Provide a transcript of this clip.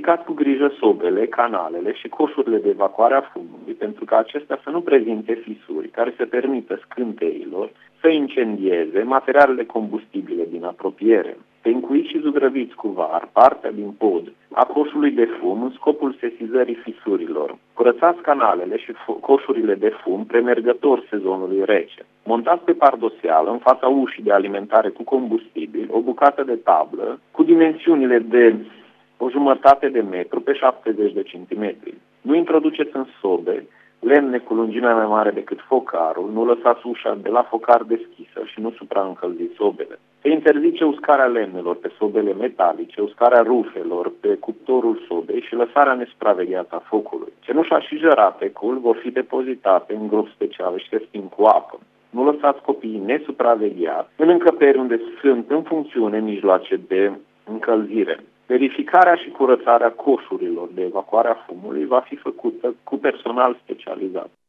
Verificați cu grijă sobele, canalele și coșurile de evacuare a fumului, pentru că acestea să nu prezinte fisuri care să permită scânteilor să incendieze materialele combustibile din apropiere. Încuiți și zugrăviți cu var partea din pod a coșului de fum în scopul sesizării fisurilor. Curățați canalele și coșurile de fum premergător sezonului rece. Montați pe pardoseală, în fața ușii de alimentare cu combustibil, o bucată de tablă cu dimensiunile de o jumătate de metru pe 70 de centimetri. Nu introduceți în sobe lemne cu lungimea mai mare decât focarul, nu lăsați ușa de la focar deschisă și nu supraîncălziți sobele. Se interzice uscarea lemnelor pe sobele metalice, uscarea rufelor pe cuptorul sobei și lăsarea nesupravegheată a focului. Cenușa și jăratecul vor fi depozitate în gropi speciale și se sting cu apă. Nu lăsați copiii nesupravegheați în încăperi unde sunt în funcțiune mijloace de încălzire. Verificarea și curățarea coșurilor de evacuare a fumului va fi făcută cu personal specializat.